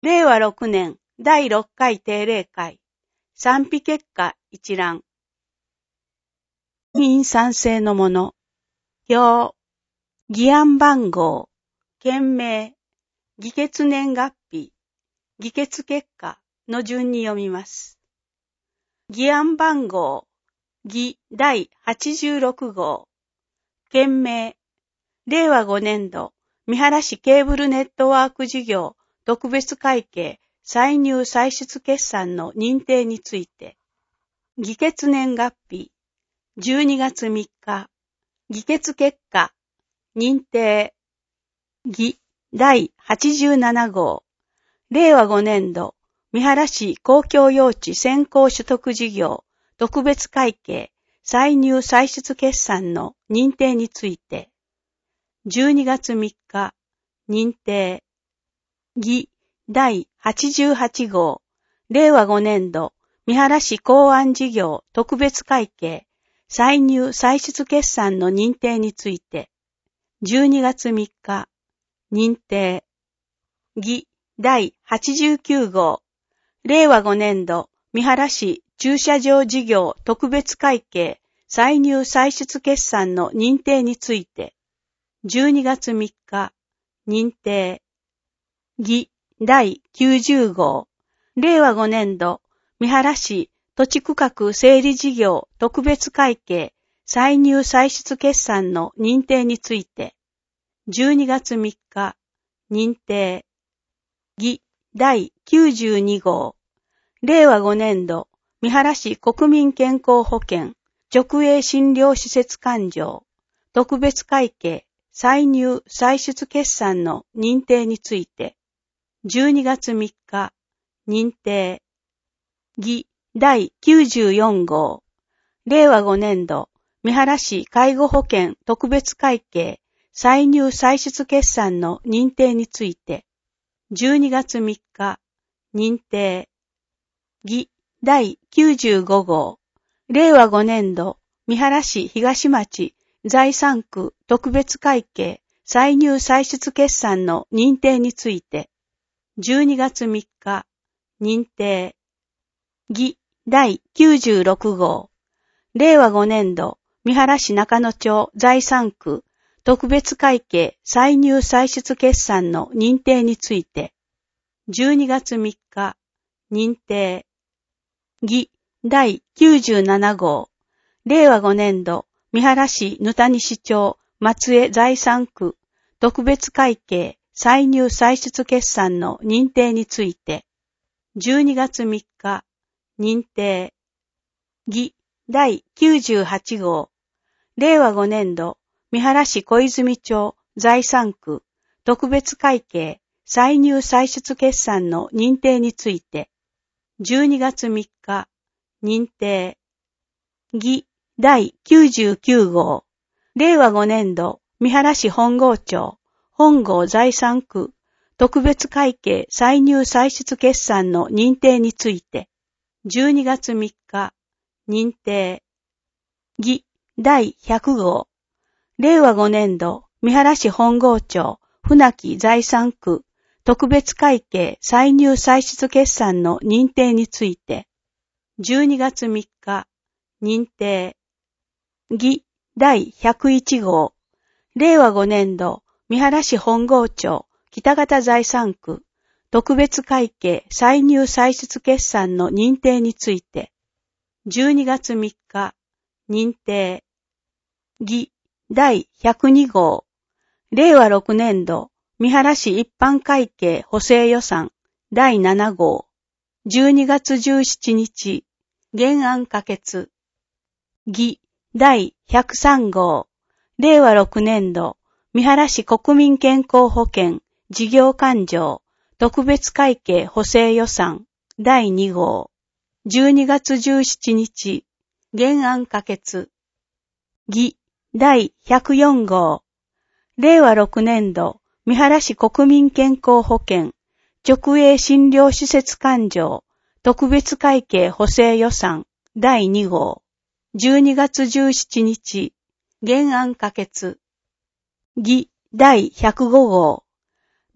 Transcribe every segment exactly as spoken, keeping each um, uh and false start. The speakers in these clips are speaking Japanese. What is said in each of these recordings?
れいわろくねんだいろっかい定例会、賛否結果一覧。議員賛成のもの、表、議案番号、件名、議決年月日、議決結果の順に読みます。議案番号、議だいはちじゅうろくごう、件名、れいわごねんど、三原市ケーブルネットワーク事業特別会計歳入歳出決算の認定について、議決年月日、じゅうにがつみっか、議決結果、認定、議だいはちじゅうななごう、れいわごねんど、三原市公共用地先行取得事業特別会計歳入歳出決算の認定について、じゅうにがつみっか、認定、議だいはちじゅうはちごう、れいわごねんど、三原市港湾事業特別会計歳入歳出決算の認定について、じゅうにがつみっか、認定、議だいはちじゅうきゅうごう、れいわごねんど、三原市駐車場事業特別会計歳入歳出決算の認定について、じゅうにがつみっか、認定、議だいきゅうじゅうごう、れいわごねんど、三原市土地区画整理事業特別会計歳入歳出決算の認定について、じゅうにがつみっか、認定、議だいきゅうじゅうにごう、れいわごねんど、三原市国民健康保険直営診療施設勘定特別会計歳入歳出決算の認定について、じゅうにがつみっか、認定、議だいきゅうじゅうよんごう、れいわごねんど、三原市介護保険特別会計歳入歳出決算の認定について、じゅうにがつみっか、認定、議だいきゅうじゅうごごう、れいわごねんど、三原市東町財産区特別会計歳入歳出決算の認定について、じゅうにがつみっか、認定、議だいきゅうじゅうろくごう、れいわごねんど、三原市中野町財産区特別会計歳入歳出決算の認定について、じゅうにがつみっか、認定、議だいきゅうじゅうななごう、れいわごねんど、三原市沼田西町松江財産区特別会計歳入歳出決算の認定について、じゅうにがつみっか、認定、議だいきゅうじゅうはちごう、れいわごねんど、三原市小泉町財産区特別会計歳入歳出決算の認定について、じゅうにがつみっか、認定、議だいきゅうじゅうきゅうごう、れいわごねんど、三原市本郷町本郷財産区特別会計歳入歳出決算の認定について、じゅうにがつみっか、認定、議だいひゃくごう、れいわごねんど、三原市本郷町船木財産区特別会計歳入歳出決算の認定について、じゅうにがつみっか、認定、議だいひゃくいちごう、れいわごねんど、三原市本郷町北方財産区特別会計歳入歳出決算の認定について、じゅうにがつみっか、認定、議だいひゃくにごう、れいわろくねんど、三原市一般会計補正予算だいななごう、じゅうにがつじゅうしちにち、原案可決、議だいひゃくさんごう、れいわろくねんど、三原市国民健康保険事業勘定特別会計補正予算だいにごう、じゅうにがつじゅうしちにち、原案可決、議だいひゃくよんごう、れいわろくねんど、三原市国民健康保険直営診療施設勘定特別会計補正予算だいにごう、じゅうにがつじゅうしちにち、原案可決、議だいひゃくごごう、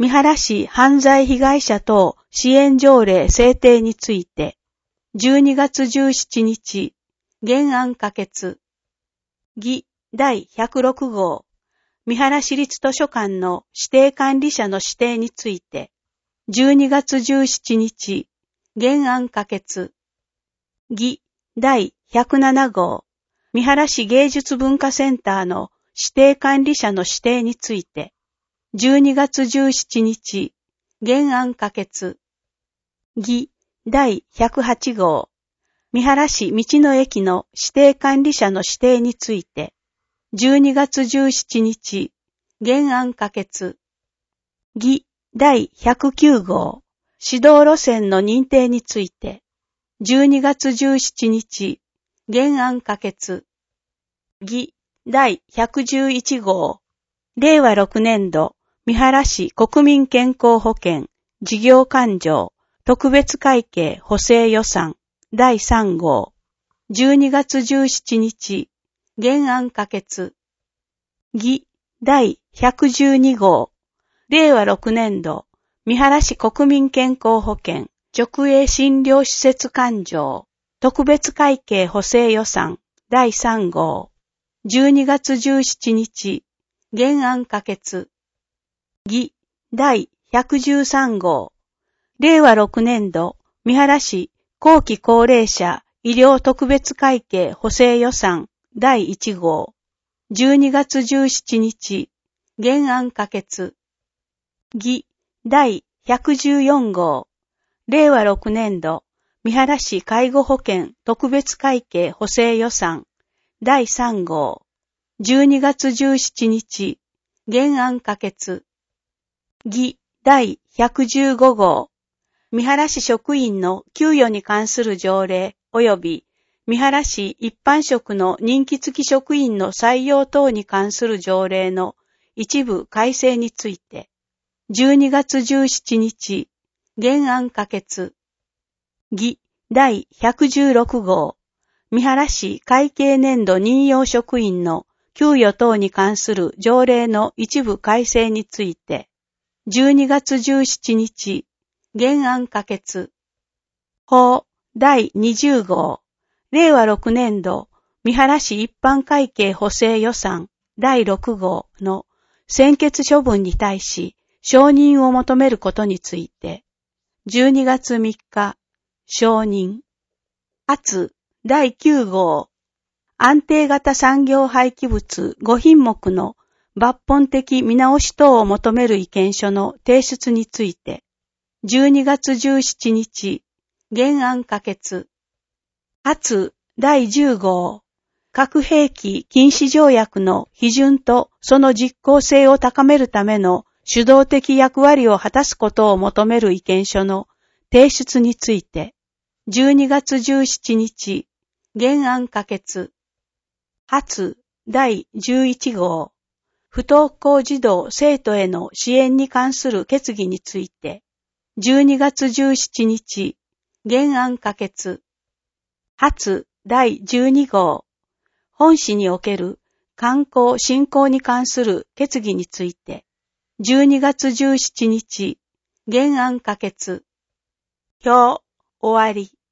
三原市犯罪被害者等支援条例制定について、じゅうにがつじゅうしちにち、原案可決。議だいひゃくろく号、三原市立図書館の指定管理者の指定について、じゅうにがつじゅうしちにち、原案可決。議だいひゃくなな号、三原市芸術文化センターの指定管理者の指定について、じゅうにがつじゅうしちにち、原案可決。議だいひゃくはち号、三原市道の駅の指定管理者の指定について、じゅうにがつじゅうしちにち、原案可決。議だいひゃくきゅう号、指導路線の認定について、じゅうにがつじゅうしちにち、原案可決。議だいひゃくじゅういち号、れいわろくねんど、三原市国民健康保険事業勘定特別会計補正予算だいさん号、じゅうにがつじゅうしちにち、原案可決。議だいひゃくじゅうに号、れいわろくねんど、三原市国民健康保険直営診療施設勘定特別会計補正予算だいさん号、じゅうにがつじゅうしちにち、原案可決。議だいひゃくじゅうさん号、れいわろくねんど、三原市後期高齢者医療特別会計補正予算だいいち号、じゅうにがつじゅうしちにち、原案可決。議だいひゃくじゅうよん号、れいわろくねんど、三原市介護保険特別会計補正予算だいさん号、じゅうにがつじゅうしちにち、原案可決。議だいひゃくじゅうご号、三原市職員の給与に関する条例及び三原市一般職の任期付き職員の採用等に関する条例の一部改正について、じゅうにがつじゅうしちにち、原案可決。議だいひゃくじゅうろく号、三原市会計年度任用職員の給与等に関する条例の一部改正について、じゅうにがつじゅうしちにち、原案可決。法だいにじゅう号、れいわろくねんど、三原市一般会計補正予算だいろく号の専決処分に対し承認を求めることについて、じゅうにがつみっか、承認。発だいきゅう号、安定型産業廃棄物ご品目の抜本的見直し等を求める意見書の提出について、じゅうにがつじゅうしちにち、原案可決。発だいじゅう号、核兵器禁止条約の批准とその実効性を高めるための主導的役割を果たすことを求める意見書の提出について、じゅうにがつじゅうしちにち、原案可決。発だいじゅういち号、不登校児童生徒への支援に関する決議について、じゅうにがつじゅうしちにち、原案可決。発だいじゅうに号、本市における観光振興に関する決議について、じゅうにがつじゅうしちにち、原案可決。表、終わり。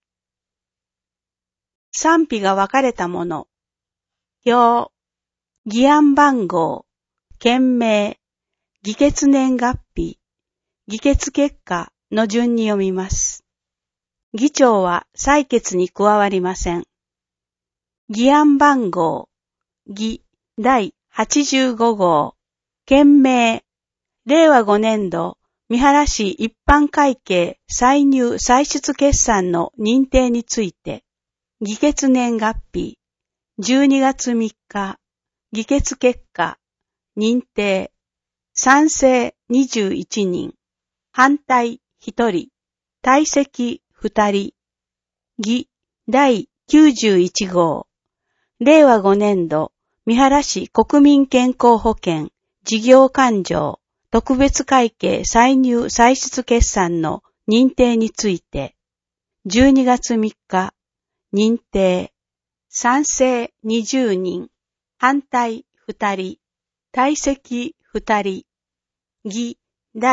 賛否が分かれたもの。表、議案番号、件名、議決年月日、議決結果の順に読みます。議長は採決に加わりません。議案番号、議だいはちじゅうご号、件名、れいわごねんど三原市一般会計歳入歳出決算の認定について、議決年月日、じゅうにがつみっか、議決結果、認定、賛成にじゅういちにん、反対ひとり、退席ふたり、議だいきゅうじゅういち号、れいわごねんど三原市国民健康保険事業勘定特別会計歳入歳出決算の認定について、じゅうにがつみっか、認定、賛成にじゅうにん、反対ふたり、退席ふたり、議だい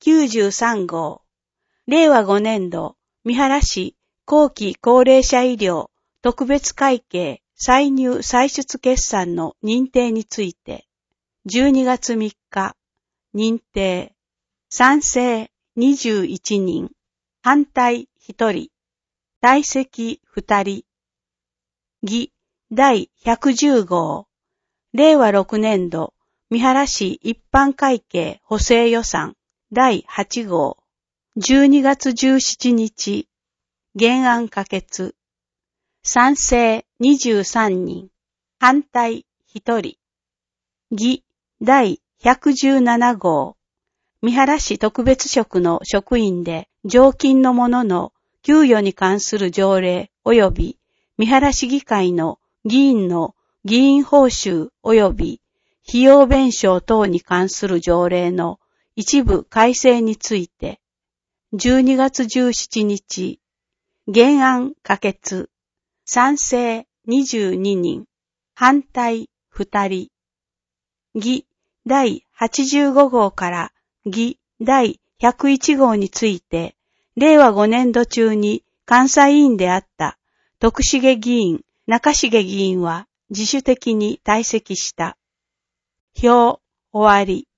きゅうじゅうさんごう、れいわごねんど、三原市後期高齢者医療特別会計歳入歳出決算の認定について、じゅうにがつみっか、認定、賛成にじゅういちにん、反対ひとり、退席ふたり、議だいひゃくじゅうごう、れいわろくねんど、三原市一般会計補正予算だいはちごう、じゅうにがつじゅうしちにち、原案可決、賛成にじゅうさんにん、反対ひとり、議だいひゃくじゅうななごう、三原市特別職の職員で常勤の者の給与に関する条例及び三原市議会の議員の議員報酬及び費用弁償等に関する条例の一部改正について、じゅうにがつじゅうしちにち、原案可決、賛成にじゅうににん、反対ふたり、議だいはちじゅうごごうから議だいひゃくいちごうについて、れいわごねんど中に監査委員であった徳重議員、中重議員は自主的に退席した。表終わり。